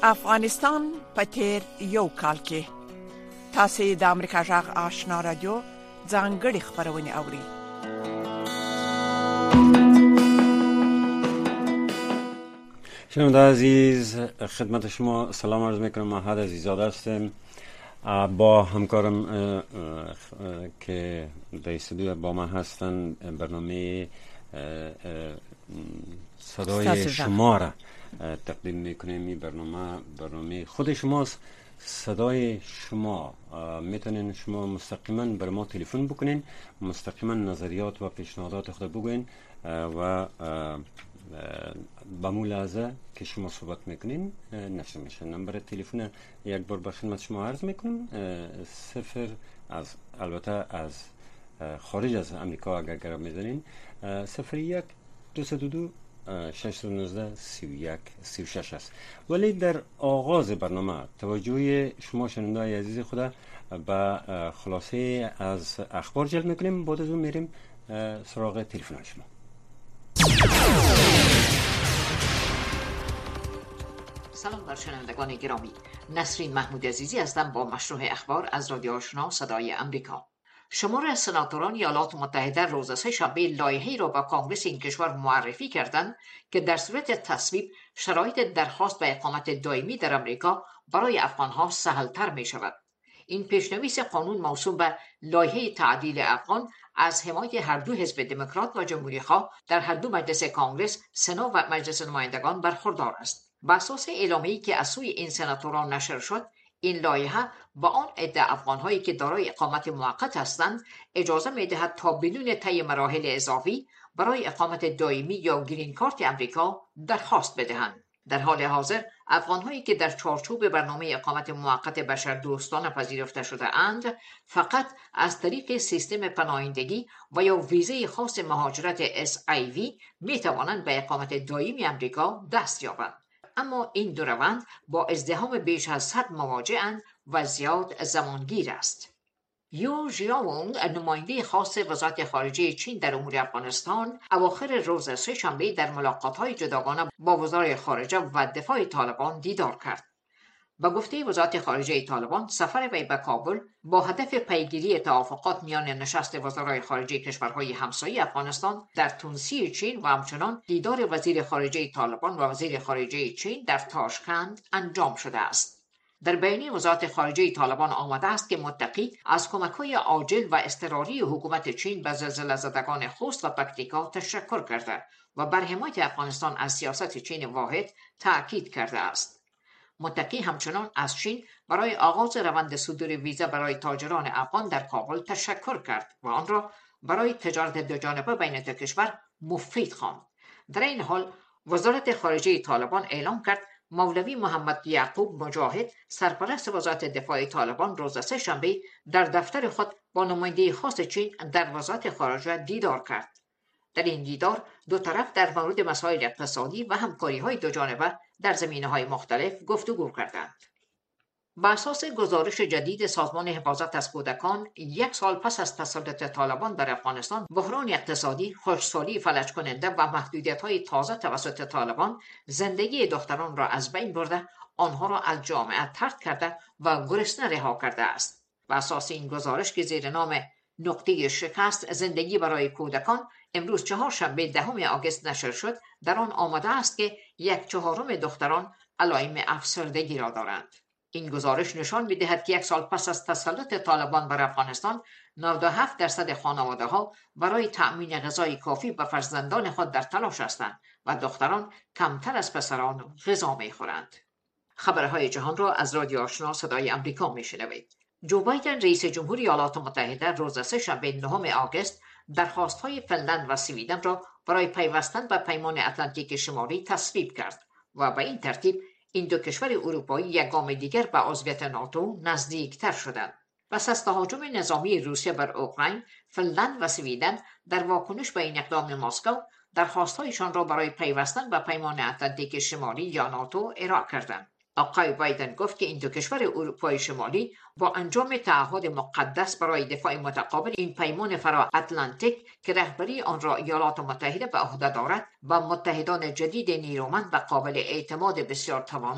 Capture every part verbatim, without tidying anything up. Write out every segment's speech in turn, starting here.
افغانستان پتیر یو کال کې تاسو د امریکا جغ آشنا رادیو ځانګړي خبرونه اوري. شنونده عزیز، خدمت شما سلام عرض میکنم. احد عزیزاده هستم با همکارم که در استودیو با ما هستن. برنامه صدای شما را تقدیم میکنیم. این برنامه برنامه خود شماست، صدای شما. میتونین شما مستقیما بر ما تلفن بکنین، مستقیما نظریات و پیشنهادات خود بگوین و به مو لحظه که شما صحبت میکنین نشر میشه. نمبر تلفن یک بار به خدمت شما عرض میکنم. صفر از البته از خارج از امریکا اگر گرم میزنین صفر یک دوست دو دو شش نوزده سی و یک سی و شش است. ولی در آغاز برنامه توجه شما شنونده‌های عزیز خدا به خلاصه از اخبار جلب میکنیم. بعد از اون میریم سراغ تلفن شما. سلام بر شنوندگان گرامی. نسرین محمود عزیزی هستم با مشروع اخبار از رادیو آشنا صدای امریکا. شمار سناتوران ایالات متحده روز سه شنبه لایحه‌ای را به کانگرس این کشور معرفی کردند که در صورت تصویب شرایط درخواست به اقامت دائمی در امریکا برای افغان‌ها سهل‌تر می‌شود. این پیشنویس قانون موسوم به لایحه تعدیل افغان از حمایت هر دو حزب دموکرات و جمهوری‌خواه در هر دو مجلس کانگرس، سنا و مجلس نمایندگان برخوردار است. بر اساس اعلامیه‌ای که از سوی این سناتوران نشر شد، این لایحه با آن عده افغان‌هایی که دارای اقامت موقت هستند اجازه می‌دهد تا بدون طی مراحل اضافی برای اقامت دائمی یا گرین کارت امریکا درخواست بدهند. در حال حاضر افغان‌هایی که در چارچوب برنامه اقامت موقت بشردوستانه پذیرفته شده اند فقط از طریق سیستم پناهندگی و یا ویزه خاص مهاجرت اس آی وی می‌توانند به اقامت دائمی امریکا دست یابند. اما این دو روند با ازدحام بیش از صد مواجه‌اند و زیاد زمانگیر است. یو ژیاونگ، نماینده خاص وزارت خارجه چین در امور افغانستان، اواخر روز سه شنبه در ملاقات‌های جداگانه با وزرای خارجه و دفاع طالبان دیدار کرد. با گفته وزارت خارجه طالبان، سفر وی به کابل با هدف پیگیری توافقات میان نشست وزرای خارجه کشورهای همسایه افغانستان در تونسی چین و همچنان دیدار وزیر خارجه طالبان و وزیر خارجه چین در تاشکند انجام شده است. در بیانیه وزارت خارجه طالبان آمده است که متقی از کمک‌های عاجل و اضطراری حکومت چین به زلزله زدگان خوست و پکتیکا تشکر کرده و بر حمایت افغانستان از سیاست چین واحد تأکید کرده است. متقی همچنان از چین برای آغاز روند صدور ویزا برای تاجران افغان در کابل تشکر کرد و آن را برای تجارت دوجانبه بین دو کشور مفید خواند. در این حال وزارت خارجه طالبان اعلام کرد مولوی محمد یعقوب مجاهد، سرپرست وزارت دفاع طالبان، روز سه شنبه در دفتر خود با نماینده خاص چین در وزارت خارجه دیدار کرد. در این دیدار دو طرف در مورد مسائل اقتصادی و همکاری‌های دوجانبه در زمینه‌های مختلف گفتگو کردند. بر اساس گزارش جدید سازمان حفاظت از کودکان، یک سال پس از تسلط طالبان بر افغانستان، بحران اقتصادی، خشکسالی فلج کننده و محدودیت‌های تازه توسط طالبان زندگی دختران را از بین برده، آنها را از جامعه طرد کرده و گرسنه رها کرده است. بر اساس این گزارش که زیر نام نقطه شکست زندگی برای کودکان امروز چهارشنبه دهم آگوست نشر شد، در آن آمده است که یک چهارم دختران علائم افسردگی را دارند. این گزارش نشان می‌دهد که یک سال پس از تسلط طالبان بر افغانستان، نود و هفت درصد خانواده‌ها برای تأمین غذای کافی به فرزندان خود در تلاش هستند و دختران کمتر از پسران غذا می‌خورند. خبرهای جهان را از رادیو آشنا صدای امریکا می‌شنوید. جو بایدن رئیس جمهوری ایالات متحده روز سه شنبه نهم آگوست درخواست‌های فنلند و سویدن را برای پیوستن به پیمان اتلانتیک شمالی تصویب کرد و به این ترتیب این دو کشور اروپایی یک گام دیگر به عضویت ناتو نزدیکتر شدند. پس از تهاجم نظامی روسیه بر اوکراین، فنلند و سویدن در واکنش به این اقدام مسکو درخواست‌هایشان را برای پیوستن به پیمان اتلانتیک شمالی یا ناتو ارائه کردند. آقای بایدن گفت که این دو کشور اروپای شمالی با انجام تعهد مقدس برای دفاع متقابل این پیمان فرا اتلانتیک که رهبری آن را ایالات متحده به عهده دارد و متحدان جدید نیرومند و قابل اعتماد بسیار توانا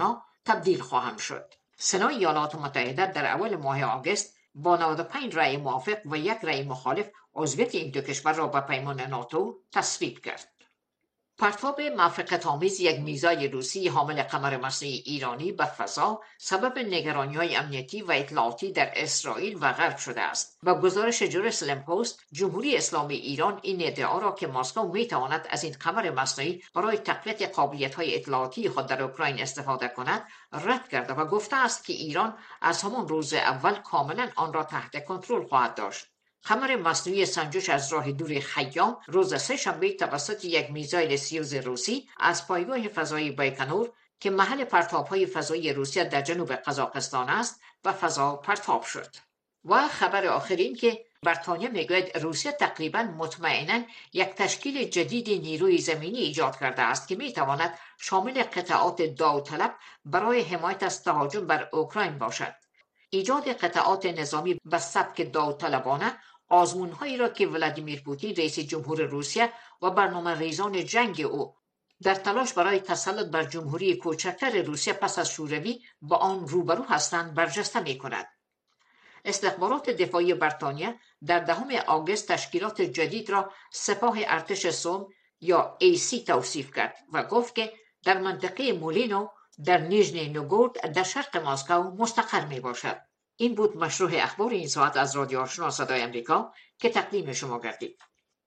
تبدیل خواهند شد. سنای ایالات متحده در اول ماه آگوست با نود و پنج رأی موافق و یک رأی مخالف عضویت این دو کشور را به پیمان ناتو تصویب کرد. پرتاب موافقت‌آمیز یک میزایل روسی حامل قمر مصنوعی ایرانی به فضا سبب نگرانی‌های امنیتی و اطلاعاتی در اسرائیل و غرب شده است. با گزارش جروسلم پست، جمهوری اسلامی ایران این ادعا را که مسکو می‌تواند از این قمر مصنوعی برای تقویت قابلیت‌های اطلاعاتی خود در اوکراین استفاده کند، رد کرده و گفته است که ایران از همان روز اول کاملا آن را تحت کنترل خواهد داشت. قمر مصنوعی سنجش از راه دور خیام روز سه شنبه توسط یک میزایل سیوز روسی از پایگاه فضایی بایکنور که محل پرتاب‌های فضایی روسیه در جنوب قزاقستان است به فضا پرتاب شد. و خبر آخر این که بریتانیا میگوید روسیه تقریبا مطمئنا یک تشکیل جدید نیروی زمینی ایجاد کرده است که میتواند شامل قطعات داوطلب برای حمایت از تهاجم بر اوکراین باشد. ایجاد قطعات نظامی به سبک داوطلبانه آزمون‌هایی را که ولادیمیر پوتین رئیس جمهور روسیه و برنامه ریزان جنگ او در تلاش برای تسلط بر جمهوری کوچکتر روسیه پس از شوروی با آن روبرو هستند برجسته می‌کند. استخبارات دفاعی بریتانیا در دهم آگوست تشکیلات جدید را سپاه ارتش سوم یا ای سی توصیف کرد و گفت که در منطقه مولینو در نیژنی نوگورد در شرق مسکو مستقر می باشد. این بود مشروع اخبار این ساعت از رادیو آشنا صدای امریکا که تقدیم شما گردید.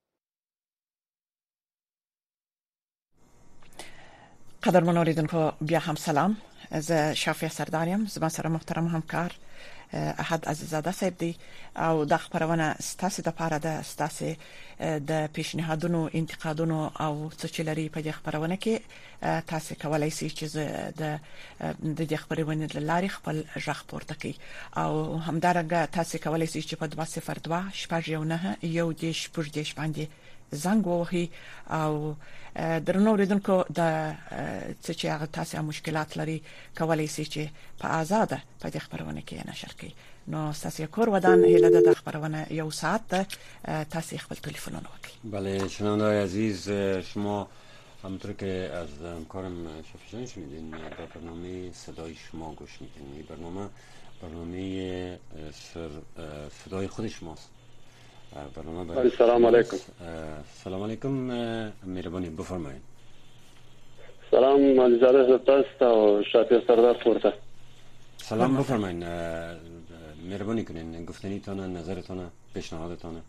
قدرمن اوریدونکو بیا هم سلام. از شافیه سرداریم، زما سره محترم همکار احد عزیزاده صاحب دی او د خبرونه ستاسو د پاره د ستاسو د پیشنهادونو انتقادونو او څه چې لري په خبرونه کې تاسو کولای شئ چې د د خبرونه لارې خپل ژغ پورته کړئ او همدارنګه تاسو کولای شئ چې په دوه صفر دوه شپږ یو نه یو دیش پوج دیش باندې زنګ ووهي او درنو اوریدونکو د څه چې هغه تاسو مشکلات لري کولای شئ چې په آزاده په خبرونه کې نشر کړئ. نو تاسو کور ودان هله د خبرونه یو ساعت تاسو خپل تلفنونه وکړئ. بله شنونده‌های عزیز، شما همونطور که از همکارم شفیجان شنیدین در برنامه صدای شما گوش میکنید. این برنامه برنامه صدای خود شماست. برنامه برای سلام علیکم. سلام علیکم، مهربانی بفرمایید. سلام علیزاده تاسو او شافیه سردار پورته. سلام بفرمایید، مهربانی کنین گفتنیتون، نظرتون، پیشنهادتون.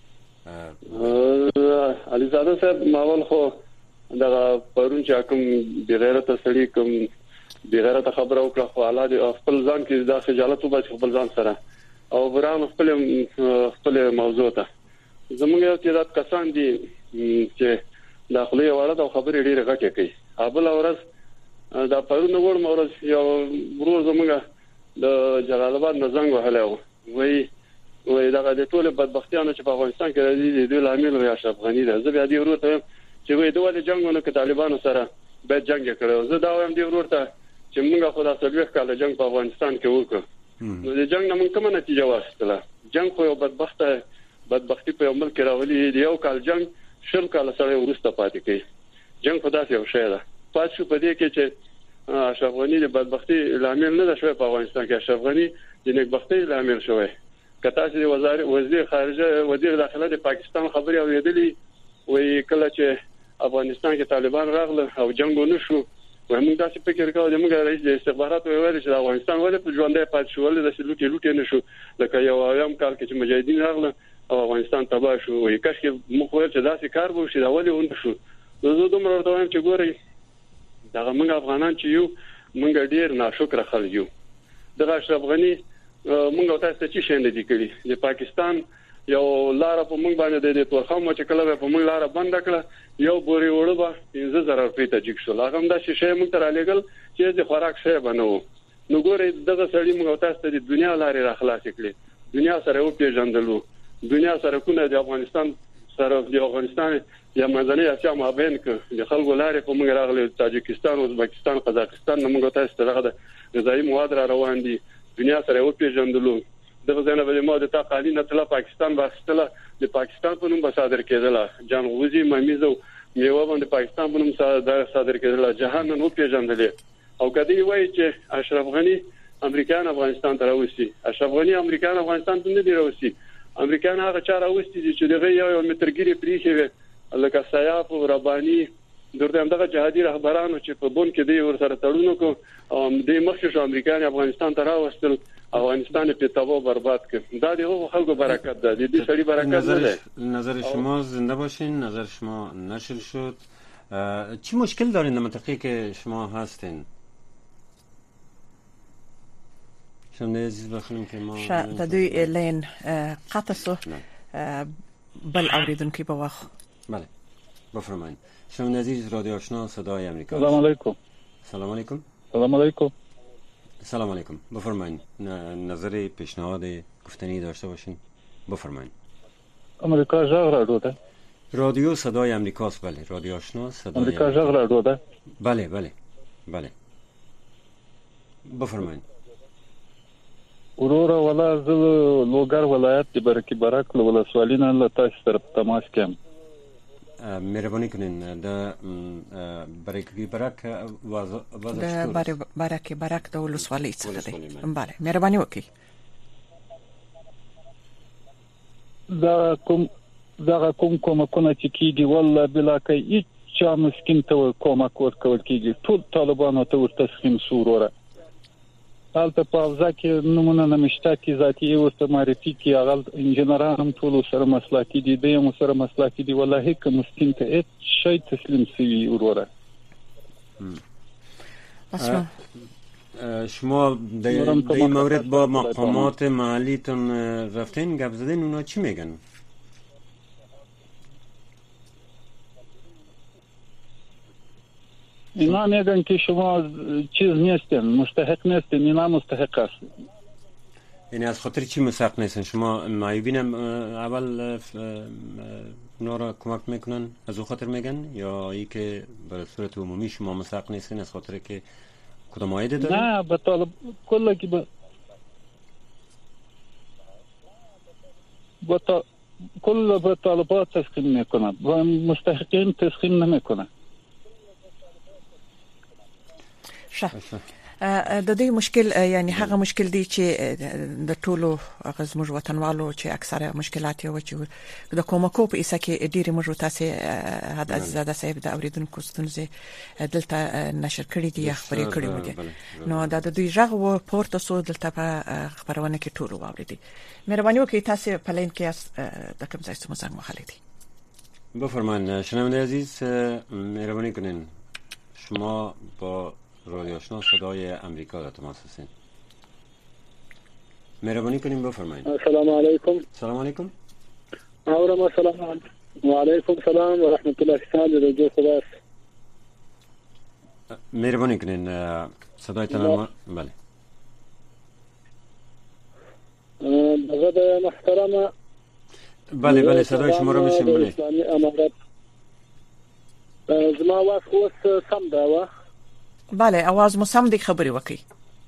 علیزاده صاحب ماول خو دا پرون چې کوم بغیرته سړی کوم بغیرته خبره وکړه خو اعلی خپل ځان کې دا خجالت وباس خپل ځان سره او بران خپل خپل موضوع ته زموږ یو چې کسان دي چې داخلي وړه د خبرې ډیره غټه کوي. ابل اورس دا پرون وړ مورس یو ورو زموږ د جلال آباد نزنګ وهله وي وای دا د ټول بدبختیانو چې په افغانستان کې راځي د لامل وي اشرف غنی ده. زه بیا دی ورته چې وای دوه د جنگونو کې طالبانو سره به جنگ کړو. زه دا وایم دی ورته چې موږ خو د سلوخ کال جنگ په افغانستان کې وکړو. نو د جنگ نه موږ کومه نتیجه واخیستله؟ جنگ خو یو بدبخته بدبختی په عمل کې راولي. دی یو کال جنگ شل کال سره ورسته پاتې کی. جنگ خو داسې یو شی ده. پات شو په دې کې چې اشرف غنی د بدبختی لامل نه ده شوی په افغانستان کې. اشرف غنی د نیکبختۍ لامل شوی. کته چې وزیر وزیر خارجه وزیر داخله د پاکستان خبري اوریدلې وی کله چې افغانستان کې طالبان راغله او جنگ ونشو وای موږ داسې فکر کوو چې موږ رئیس د استخباراتو ویل چې افغانستان ولې په ژوندۍ پات شو ولې د لوټي لوټي نشو لکه یو ایم کال کې چې مجاهدین راغله او افغانستان تباه شو. وای کاش کې موږ ویل چې داسې کار وشي دا ولې ونشو. زه دومره ورته وایم چې ګورئ دا موږ افغانان چې یو موږ ډیر ناشکر خلک یو. د اشرف غنی موږ تاسو ته چې شنه دي کړی د پاکستان یو لار په موږ باندې د تورخم چې کله په موږ لار بند کړه یو بوري وړه به پنځه زره روپۍ ته جګ شو. هغه هم دا شی موږ ته را لګل چې د خوراک شی بنو. نو ګورئ دغه سړی موږ تاسو ته د دنیا لارې را خلاص کړي. دنیا سره او پیژندلو دنیا سره کو نه د افغانستان سره د افغانستان یا منځنۍ اسیا مابین کې د خلکو لارې په موږ راغلي. تاجکستان او ازبکستان قزاقستان موږ تاسو ته دغه غذایی مواد را روان دي. دنیا سره او پیژندلو دغه ځنه به مو د تا قالینه تل پاکستان واستله د پاکستان په نوم صادر کېدله. جان غوزي ممیزو میوه باندې پاکستان په نوم صادر کېدله. جهان نو پیژندلې او کدی وایي چې اشرف غنی امریکایان افغانستان ته راوستي. اشرف غنی امریکایان افغانستان ته نه دی راوستي. امریکایان هغه چا راوستي چې دغه یو مترګری پریخي لکه سیاف او ربانی درته همدغه جهادي رهبرانو چې په بون کې دی ورسره تړونو کو او د مخکې شو امریکایان افغانستان ته راوستل، افغانستان په تباہ برباد کړ. دا د خلکو برکت ده، د دې سړي برکت نه ده. نظر شما زنده باشین. نظر شما نشر شد. چی مشکل دارین در منطقه که شما هستین؟ شما عزیز بخونیم که ما شا دوی لین قطع سو بل اوریدونکي په وخت. بله بفرمایید. شما عزیز رادیو آشنا صدای امریکا. سلام علیکم. سلام علیکم. سلام علیکم. سلام علیکم. بفرمایید. نظر پیشنهاد گفتنی داشته باشین. بفرمایید. امریکا ژغ رادیو ده. رادیو صدای امریکاست. بله رادیو آشنا صدای امریکا ژغ رادیو ده. بله بله بله بفرمایید. ورور ولا زه لوګر ولایت د برکی برک له ولسوالۍ نه له تاسو سره په تماس کې یم. مهرباني کنین د برکی برک واز د برکی برک د ولسوالۍ څخه دی. بله مهرباني وکړئ. دا کوم دا کوم کومکونه چې کیږي والله بلا کوي چې مسکین ته کومک ورکول کیږي ټول طالبانو ته ورته سخیم سوروره حالت په اوزا کې نمونه نمشته کې ذاتی ورته معرفي کې هغه انجنیران هم ټول سره مسلکي دي دیم سره مسلکي دي والله که مسکین ته هیڅ شی تسلیم سوي وروره. شما در این مورد با مقامات محلیتون رفتین گپ زدین، اونا چی میگن؟ اینا میگن که شما چیز نیستین، مستحق نیستین، اینا مستحق هستین. یعنی از خاطر چی مستحق نیستین؟ شما معیوبینم اول اونا را کمک میکنن از او خاطر میگن یا ای که به صورت عمومی شما مستحق نیستین از خاطر که کدام عایده دارین؟ نه به طالب کلا که به با تا... کل به طالبات تسخیم میکنن و مستحقین تسخیم نمیکنن. شه د دې مشکل یعنی هغه مشکل دی چې د ټولو غزموږ وطنوالو چې اکثره مشکلات یو چې د کومکو په اسه کې ډېری موږ تاسو حد زیاده صاحب د اوریدونکو ستونزې دلته نشر کړی دي خبرې کړې و دي نو دا د دوی ژغ و پورته سو دلته په خبرونه کې ټولو واوریدي. مهرباني وکړئ تاسو په لین کې د کوم ځای څخه مزنګ مخالفت بفرمایید. شنونده عزیز مهربانی کنین شما با رادیو آشنا صدای امریکا در تماس هستین. مهربانی کنیم بفرمایید. السلام علیکم. سلام علیکم. اورم السلام علیکم. و علیکم السلام و رحمت الله تعالی و برکاته. مهربانی کنین صدایتان بله. بغد محترم. بله بله صدای شما رو میشیم بله. زما واس اوس سم دا و بله आवाज مو سم دی خبري وکي.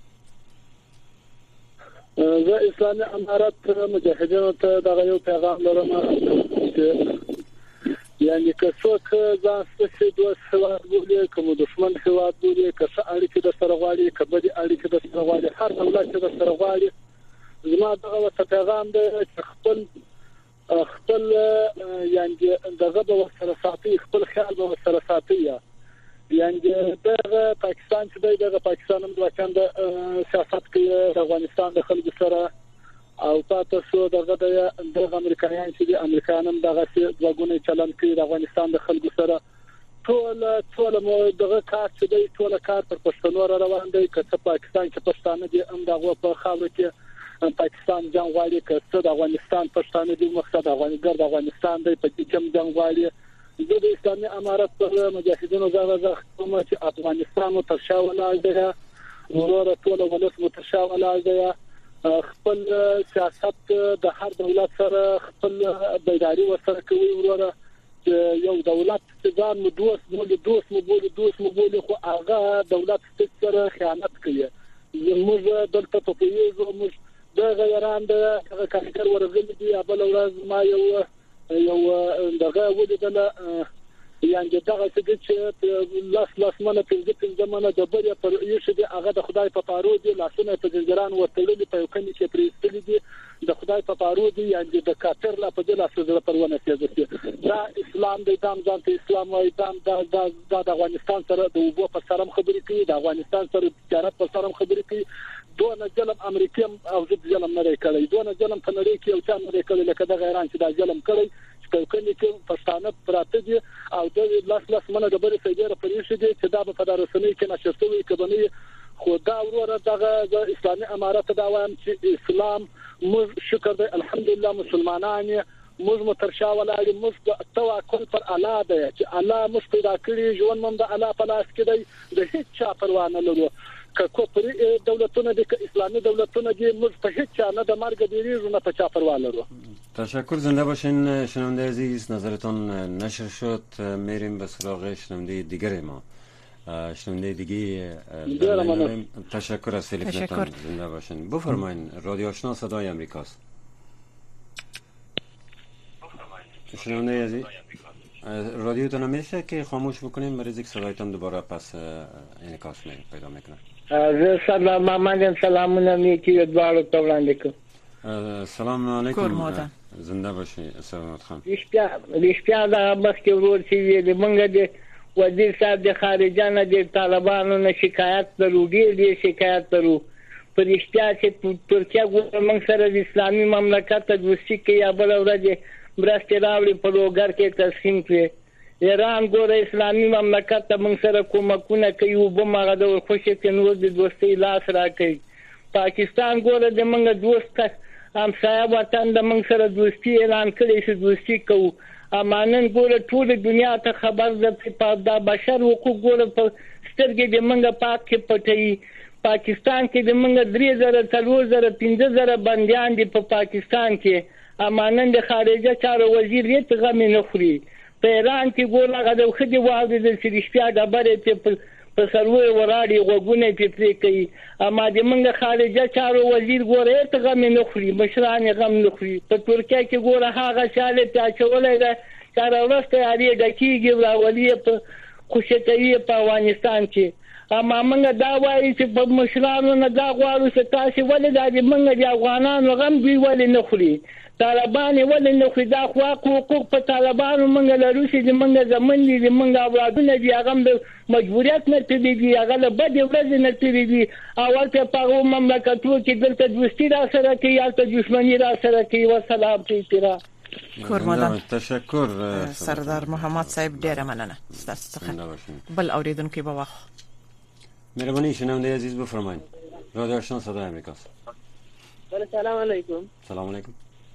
زه اسلامي امارات مجاهدینو ته دغه یو پیغام لرم چې یعنی که څوک ځان ستاسو دوه هواد بولي کوم دشمن هواد بولي که څه اړیکې د سره غواړي که بده اړیکې د سره غواړي هر دولت چې د سره غواړي زما دغه پیغام دی چې خپل خپل یعنی دغه به سره ساتي خپل خیال به سره ساتي یعنی دغه پاکستان چې دغه پاکستان هم د وکند سیاست کې د افغانستان د خلکو سره او تاسو دغه د امریکایان چې د امریکانم دغه څه چلن کوي د افغانستان د خلکو سره ټول ټول مو دغه کار چې دی ټول کار پر پښتنو را روان دی که پاکستان کې پښتانه دي هم دغه په خاور کې پاکستان جنگ غواړي که څه د افغانستان پښتانه دي مقصد افغانستان د افغانستان دی په دې کې جنگ غواړي. د اسلامي امارات پر مجاهدینو زغه کومه چې افغانستان او ترشا ولاړ دی ورور ټول ولس متشا ولاړ دی خپل سیاست د هر دولت سره خپل بیداری وسره کوي ورور یو دولت ځان مو دوست مو دوست مو بوله دوست مو بوله خو هغه دولت سره خیانت کوي. موږ دلته په پیژو موږ د غیران د کارګر ورغلي دی بل ورځ ما یو یو دغه ولیدل یعنی دغه څه چې لاس لاس منه پنځه پنځه منه د بری پر یوه دي هغه د خدای په پارو دي لاسونه په ځګران ورتللي په کني کې پریستلي دي د خدای په پارو دي یعنی د کافر لا په دې لاسو پرونه کېږي دا اسلام د دام ځان ته اسلام وای دام د د افغانستان سره د وبو په سره خبرې کوي د افغانستان سره تجارت په سره خبرې کوي دونه ظلم امریکا او ظلم نه کوي دونه ظلم په نړۍ کې او څا نه کوي لکه د غیران چې دا ظلم کوي چې کني کې پښتانه پراته دي او د لاس لاس منه د بری سیدره پریښي دي چې دا په دارسنۍ کې نشرتوي کبني خو دا وروره دغه د اسلامي امارات دا وایم چې اسلام موږ شکر دی الحمدلله مسلمانان موږ مترشا ولاړ موږ توکل پر الله دی چې الله موږ پیدا کړی ژوند موږ د الله په لاس کې دی د هیڅ چا پروا نه لرو که کوپری دولتونه دي که اسلامي دولتونه دي موږ په هیڅ چا نه د مرګ دیریږو نه په چا پروا لرو. تشکر زنده باشین شنونده عزیز نظرتون نشر شد میریم به سراغ شنونده دیگر ما شنونده دیگه تشکر از تلفنتون زنده باشین بفرمایین رادیو آشنا صدای امریکاست شنونده عزیز رادیوتون میشه که خاموش بکنین مریض یک صدایتون دوباره پس انعکاس می پیدا میکنه. زه سلام محمد سلامونه میکی دوالو ته وړاندې کوم. سلام علیکم زنده باشی سلامت خان. رښتیا رښتیا دا مخکې ورور چې ویلې موږ د وزیر صاحب د خارجه نه د طالبانو نه شکایت لرو ډېر ډېر شکایت لرو په رښتیا چې ترکیه ګوره موږ سره د اسلامي مملکت ته دوستي کوي یا بله ورځ مرستې راوړي په لوګر کې تقسیم کړي ایران ګوره اسلامي مملکت ته موږ سره کومکونه کوي اوبه هم هغه ډول خوشې کړي نور د دوستۍ لاس راکوي پاکستان ګوره د موږ دوست همسایه وطن د موږ سره دوستي اعلان کړی چې دوستي کوو اما نن ګوره ټول دنیا ته خبر ده چې دا بشر حقوق ګوره په سترګې د موږ پاک کې پټوي پاکستان کې د موږ درې زره څلور زره پنځه زره بندیان دي په پاکستان کې اما نن د خارجه چارو وزیر هیڅ غم نه خوري په ایران کې ګوره هغه د ښځې واورېدل چې رښتیا ډبرې پرې په سروې وراړي غوږونه یې پرې پرې کوي اما د موږ خارجه چارو وزیر ګوره هیڅ غم نه خوري مشران یې غم نه خوري په ترکیه کې ګوره هغه شاله ته اچولی ده چې هره ورځ تیارې ډکېږي راولي یې په خوشې کوي په افغانستان کې اما موږ دا وایو چې په مشرانو نه دا غواړو چې تاسې ولې دا د موږ د افغانانو غم دوی ولې نه خوري طالبان ولې نه خوري دا خو حقوق په طالبانو موږ لرو چې د موږ زمن دي د موږ اولادونه دي هغه د مجبوریت نه تللي دي هغه له بدې ورځې نه تللي دي اول ته په هغو مملکتونو کې دلته دوستي را سره کوي هلته دشمني را سره کوي وسلام په احترام. کورمدان تشکر سردار محمد صاحب ډیره مننه ستاسو څخه بل اوریدونکو به واخ مهرباني شنونده عزیز بفرمایید رادیو آشنا صدای امریکاست. سلام علیکم. سلام علیکم.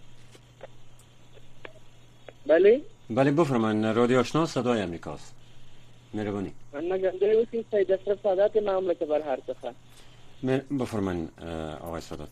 بله بله بفرمایید رادیو آشنا صدای امریکاست. مهربانی. من گنده وسیم سید اشرف سادات مملکت برهر څخه. بفرمایید آقای سادات.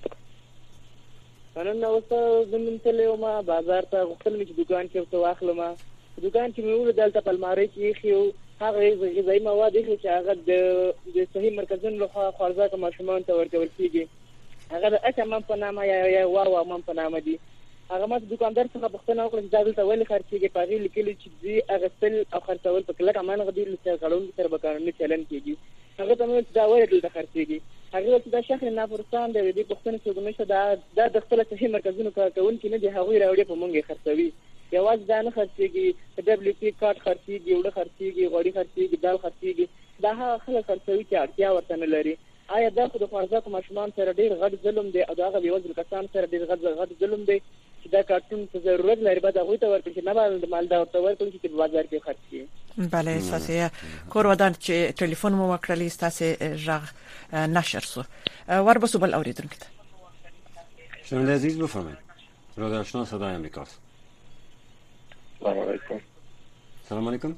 نن نو څه زمون تلو ما بازار ته غوښتل مې چې دکان کې څه واخلم دکان کې مې ول دلته په الماری کې خيو هغه غذایی مواد چې هغه د صحیح مرکزونو لخوا خارجه کوم ماشومان ته ورکول کیږي هغه د اچمن په نامه یا یا واو من په نامه دي هغه ما دکاندار څخه پوښتنه وکړه چې دلته ولې خرڅيږي په غیر لیکلي چې دي هغه سل او خرڅول په کله کمان غدي لته غړون سره به قانوني چلن کیږي هغه ته مې دا ولې دلته خرڅيږي هغه چې دا شهر نه پرستان دی د پښتون څخه نشه دا د خپل صحیح مرکزونو کارکون کې نه دی هغه راوړي په مونږه خرڅوي یواز دا نه خرڅيږي دبليو پی کارت خرڅيږي وړه خرڅيږي غوړي خرڅيږي دال خرڅيږي دا هغه خلک خرڅوي چې اړتیا ورته نه لري آیا دا خو د خارجه کوم ماشومان سره ډیر غټ ظلم دی او دا هغه بیوزل کسان سره ډیر غټ غټ ظلم دی چې دا کارتون څه ضرورت لري به دا غوي ته ورکړي نه باندې مال دا ورته ورکړي چې په بازار کې خرڅ کړي. بله اساسي کور ودان چې ټلیفون مو وکړلی تاسو ژغ نشر سو وربسو بل اوریدونکو ته شنونده عزیز بفرمایید رادیو آشنا صدای امریکاست. سلام علیکم. سلام علیکم.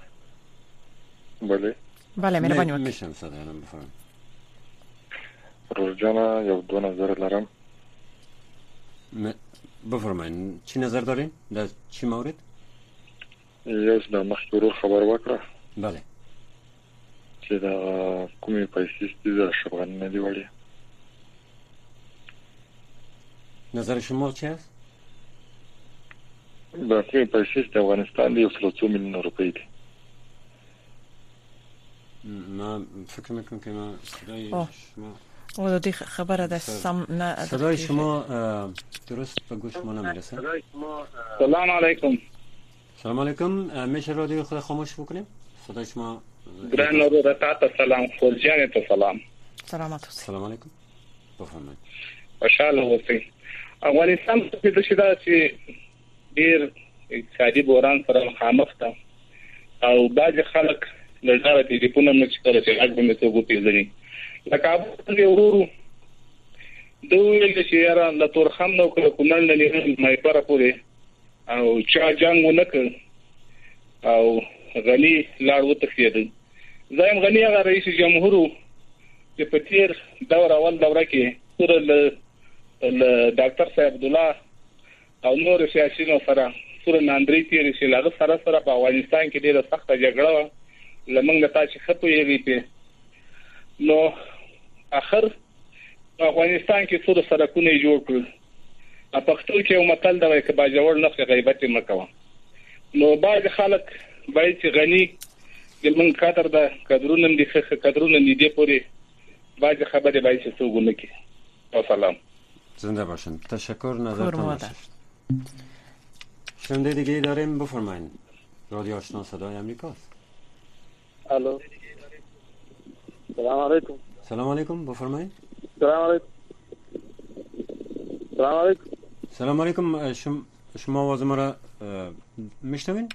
بله بله مهرباني وکړئ. میشم صدایم بفرمایید. روزجانا یو دو نظر لرم. بفرمایید چی نظر دارین در چی مورد؟ یو څه د مخکې ورور خبر وکړه. بله چې دا کومې پیسې دي د اشرف نه دی وړي. نظر شما چی است؟ دا کومې پیسې د افغانستان دی یو څو میلیون روپۍ دي. ما فکر میکنم که ما صدای شما و دې خبره ده سم نه صدای شما درست به گوش ما نمیرسه. سلام علیکم. سلام علیکم. میشه رادیو خود خاموش بکنیم؟ صدای شما گران رو رتات سلام خورجان تو سلام. سلامت. سلام علیکم. بفرمایید. خوشاله اوسئ. افغانستان په دې شدا چې ډیر اقتصادي بحران سره مخامخ ده او باج خلک لږه ټلیفون هم نشي کولای چې هغه به څه وپیژني. لکه ابو ورورو دوی چې یاره له تورخم نو کولل نه لري مې پر پورې او چا جنگ ونکړ او غنی لاړ وتخیدل. زایم غنی هغه رئیس جمهور چې په تیر دور اول دوره کې سره له ډاکټر صاحب عبد الله او نور سیاسيونو سره سره ناندري تیر چې لاغه سره سره په افغانستان کې ډیره سخته جګړه و لمنګ د تاسو خپو یې په نو اخر افغانستان کې سره سرکونه جوړ کړل. په پښتو کې یو متل دی چې باجوړ نه غیبت مکوه. نو باج خلک باید چې غنی د من قدر ده قدرونه دي ښه قدرونه دي پورې باج خبره باید چې څوګونه کې. سلام. زنده باشین. تشکر. نظرتان شنونده دیگه داریم. بفرمایید. رادیو آشنا صدای آمریکاست. الو. سلام علیکم. سلام علیکم. بفرمایید. سلام علیکم. سلام علیکم. سلام علیکم. شما شما آواز ما را میشنوین؟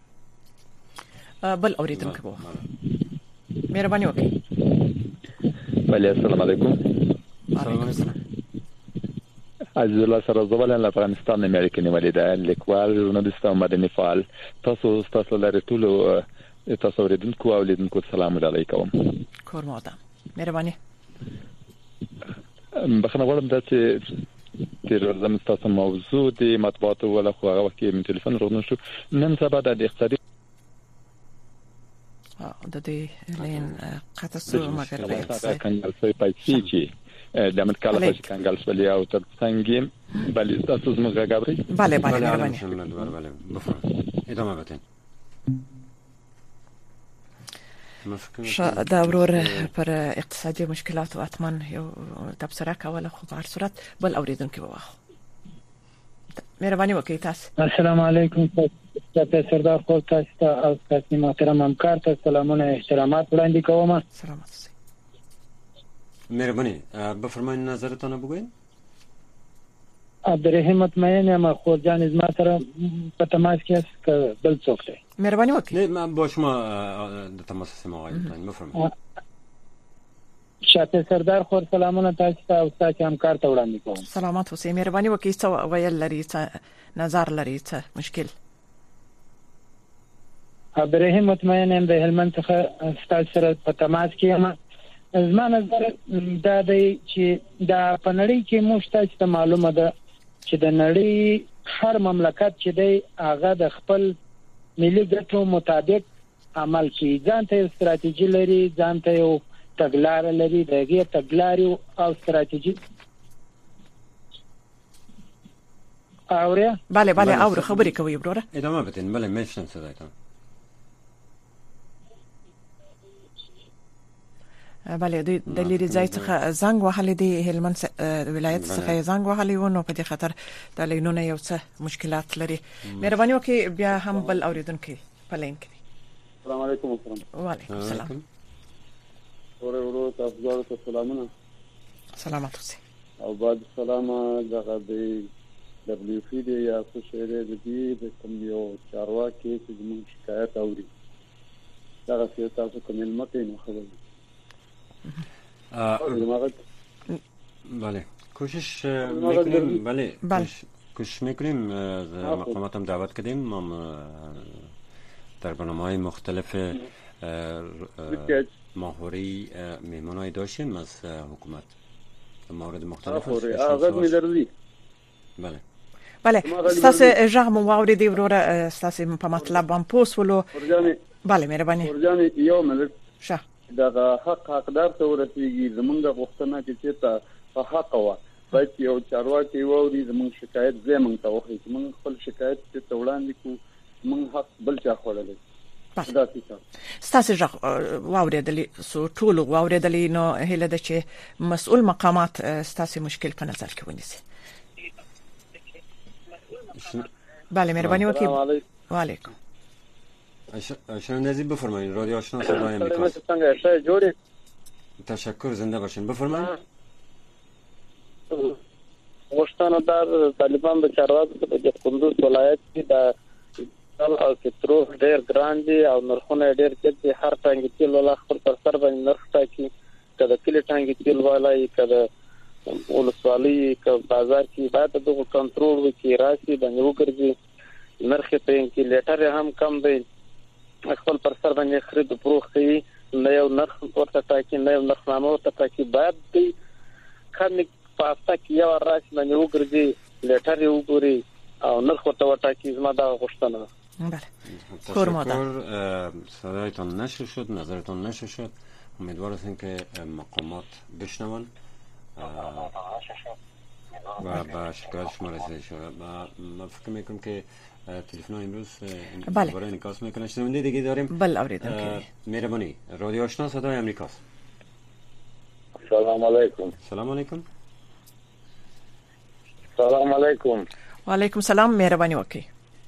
بل اوریدونکو که بو مهرباني وکړئ. بله السلام علیکم. سلام علیکم. عزیز الله سرزوال له افغانستان امریکا نیولې ده. لیکوال ژورنالیست او مدني فعال. تاسو تاسو لري ټول تاسو اوریدونکو او لیدونکو سلام علیکم. کور مو ده. مهرباني. بخنه غواړم دا چې تیر زم تاسو موضوع د مطبوعاتو ولا خو هغه وخت من ټلیفون روغون شو. نن سبا د اقتصادي د دې لین قطسو مګر د کنګل سوی پیسې چې د امریکا له پاسه کنګل سولیا او تر څنګه بل تاسو زموږ غاړي. بله بله مهرباني. بله بفرمایید. ادامه بدین. دا ورور پر اقتصادي مشکلات او اتمن یو تبصره کوله خو په هر صورت بل اوریدونکو به واخو. مهرباني وکړئ تاسو. السلام علیکم. تاسو سردار خو تاسو او تاسو محترم همکار ته سلامونه احترامات وړاندې کوم. سلامات اوسئ. مهرباني. بفرمایئ نظرتونه وګورئ. عبدالرحیم مطمئن یم خورجان زما سره په تماس کې است بل څوک دی. مهرباني وکړئ. نه ما با شما د تماس سیمه وایي. بفرمایئ. شاته سردار خور سلامونه تاسو ته او تاسو همکار ته وړاندې کوم. سلامات اوسئ. مهرباني وکړئ څه ویل لري څه نظر لري څه مشکل. عبدالرحیم مطمئن یم د هلمند څخه تاسو سره په تماس کې یم. زما نظر دا دی چې دا په نړۍ کې موږ تاسو ته معلومه ده چې د نړۍ هر مملکت چې دی هغه د خپل ملي ګټو مطابق عمل کوي. ځان ته استراتیژي لري، ځان ته یو تګلارې لري. دغه تګلارې او استراتیژي اوره. بله بله اوره خبرې کوي وروره. ادامه بدین. بله میشنم صدایتان. بله دوی د لري ځای څخه زنګ وهلې دي. هلمند ولایت څخه زنګ وهلې و نو په دې خاطر د لینونو یو څه مشکلات لري. مهرباني وکړئ بیا هم بل اوریدونکو په لین کې. السلام علیکم. وعلیکم السلام. اوره ورو تاسو ته سلامونه. سلامات اوسئ. او بعد سلام دغه د دبليو سي دی یا څه شی دی د دې د کوم یو چارواکي چې موږ شکایت اوري دغه څه تاسو کومل مته نه خبرې. بله کوشش میکنیم. بله کوشش میکنیم. مقامات هم دعوت کردیم. ما در برنامه‌های مختلف ماهواری میمونای داشتیم از حکومت مورد مختلف. بله بله تاسو ژغ مو واورېدی وروره. تاسو په مطلب هم پوسولو. بله مهرباني. ورجاني یو ملک شه دغه حق حقدار ته ورسیږي. زمونږ غوښتنه چې ته په حق وا باید یو چارواکي ووري زموږ شکایت زه مونږ ته وخی چې مونږ خپل شکایت ته وړاندې کو مونږ حق بل چا خوړلې دا څه ستاسو ژغ واوریدلی سو ټول واوریدلی نو هله د چې مسؤل مقامات ستاسو مشکل په نظر کې ونیسي. بله مهربانی وکړئ. وعلیکم شنوندگی بفرمایید. رادیو آشنا صدای امریکا. څنګه ښه جوړی؟ تشکر، زنده باشین. بفرمایید. غوښتنه در طالبان د چارواکو په کندوز ولایت کې د او پترول ډېر ګران دي او نرخونه ډېر کېږي. هر ټانګي تیل ولا خپل پر سر باندې نرخ ټاکي، کله کله ټانګي تیل والای کله ولسوالۍ ک بازار کې باید دغه کنټرول وکړي، راسي باندې وګرځي. نرخ ته کې لیټر هم کم دی، خپل پر سر باندې خرید پروخ کوي، نه یو نرخ ورته ټاکي نه یو نرخ نامه ورته ټاکي. باید دی کله پاستا کې یو راسي باندې وګرځي، لیټر یې وګوري او نرخ ورته وټاکي. زما دا غوښتنه ده. بله کور ماده صدایتان نشر شد، نظرتان نشر شد. امیدوار هستیم که مقامات بشنون و با شکایت شما رسیده شده. من فکر میکنم که تلفن امروز برای انعکاس میکنه. شنونده دیگه داریم. بله اوریدم. مهربانی. رادیو آشنا صدای امریکاست. سلام علیکم. سلام علیکم. سلام علیکم. و علیکم سلام. مهربانی وکړئ.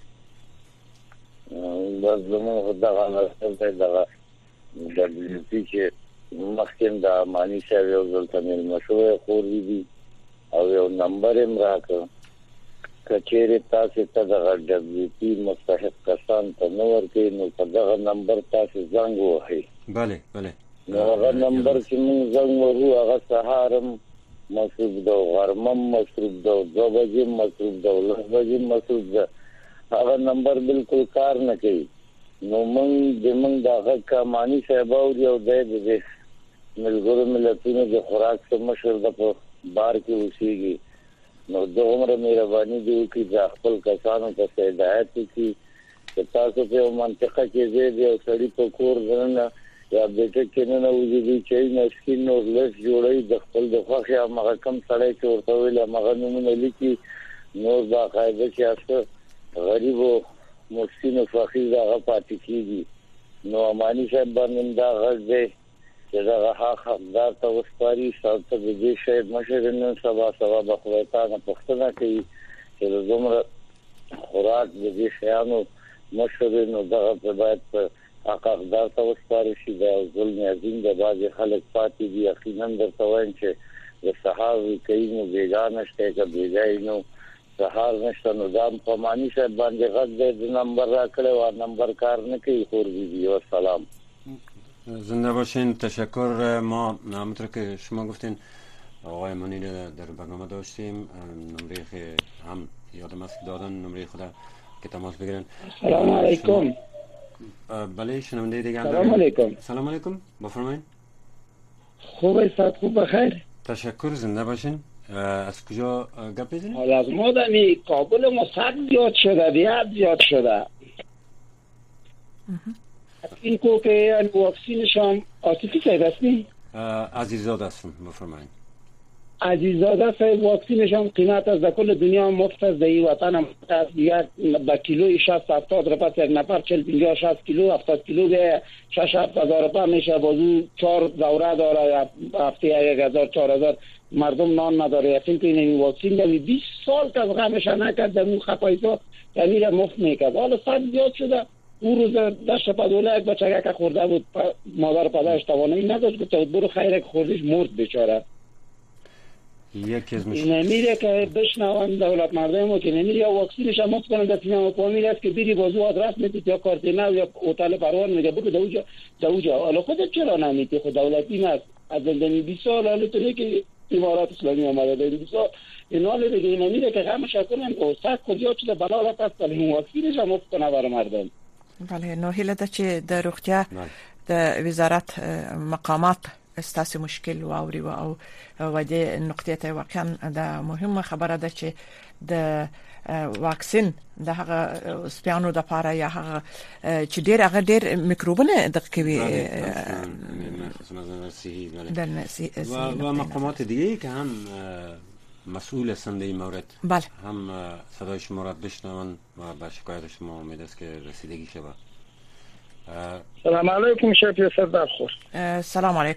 بس زموږ دغه نرسل دغه د بي چې مخکې د امانی صاحب یو ځل ته مشوره خوري دي او یو نمبر یې راکړ. کچېره تاسو ته دغه د بي مستحق کسان ته نور کې نو په دغه نمبر تاسو زنګ وهئ. بله بله. نو هغه نمبر چې موږ زنګ وهو هغه سهارم مصروف ده، غرمم مصروف ده، دو بجې مصروف ده، لس بجې مصروف ده. هغه نمبر بالکل کار نه کوي. نو موږ د موږ دغه کمانی صاحب او یو د دې ملګرو ملتونو د خوراک څخه مشر د په بار کې اوسېږي. نو د عمر مهرباني دی چې د خپل کسانو ته هدایت وکړي چې تاسو په منطقه کې زه د سړی په کور نه یا بیٹه کې نه وځي چې نه سکین نو لږ جوړي د خپل د خوښه هغه کم سړی چې ورته ویل هغه نومونه لیکي. نو دا قاعده چې اسه غریبو مسکینو فقیر هغه پاتې کیږي. نو امانی صاحب باندې دا غږ دی چې دا حق حقدار ته وسپاري. ساته د دې شی مشر نن سبا سبا به خدای تعالی پښتنه کوي چې د عمر خوراک د دې شیانو مشر نو دغه په باید حق حقدار ته وسپاري شي. دا ظلم عظیم د باز خلک پاتې دي. یقینا درته وایم چې د صحابه کریم بیگانه شته که بیګای نو سهار نشته. نو دا په معنی صاحب باندې غږ د نمبر راکړی او نمبر کار نه کوي. خور بی و سلام. زنده باشین. تشکر. ما همونطور که شما گفتین آقای منیر در برنامه داشتیم. نمره هم یادم است دادن نمره خود که تماس بگیرن. سلام علیکم. بله شنونده دیگه. سلام علیکم. سلام علیکم. بفرمایید. خوبه صد خوب بخیر. تشکر. زنده باشین. از کجا گپ میزنید؟ حالا از ما دمی کابل ما صد زیاد شده، بیاد زیاد شده. این کو که واکسینش هم آتیفی که هستی؟ عزیزاده هستم. بفرمایید. عزیزاده صاحب واکسینش هم قیمت از کل دنیا مفت از دی وطن هم دیگر با کیلوی شصت هفتاد رپس یک نفر چهل پنجاه شصت کیلو هفتاد کیلو به شش هفت هزار رپا میشه. بازو چهار دوره داره، هفته یک هزار چهار هزار. مردم نان نداره. یقین که این واکسین دمی بیست سال که غمش نکرد در اون خفایزا یعنی مفت میکرد. حالا صد زیاد شده. اون روز داشت پدوله یک بچه که خورده بود مادر پدرش توانایی نداشت که برو خیره که خوردش مرد بیچاره. یکی از مشکل نمیره که بشنوان دولت مردم که نمیره یا واکسینش هم مفت کنن در سینما فامیل است که بری بازو آدرس میدید یا کارتینه یا هتل پروان میگه برو دوجا دوجا. حالا خودت چرا نمیتی؟ خود دولتی نه از زندگی بیست سال حالا تو نه که امارات اسلامی آمده در بیست سال اینا دیگه نمیره که غمش کنن او صد کجا شده بلا را پس کنه واکسینش هم مفت کنه برای مردم. بله نو هیله ده چې د روغتیا د وزارت مقامات ستاسو مشکل واوري او و دې نقطې ته واقعا د مهمه خبره ده چې د واکسین د هغه سپیانو د لپاره یا هغه چې ډېر هغه ډېر میکروبونه د کوي و مقامات دیگه که هم مسئول هستند این مورد بله هم صدای شما را بشنوند و به شکایت شما امید است که رسیدگی شود. سلام علیکم شفیع سردار خور. سلام علیکم.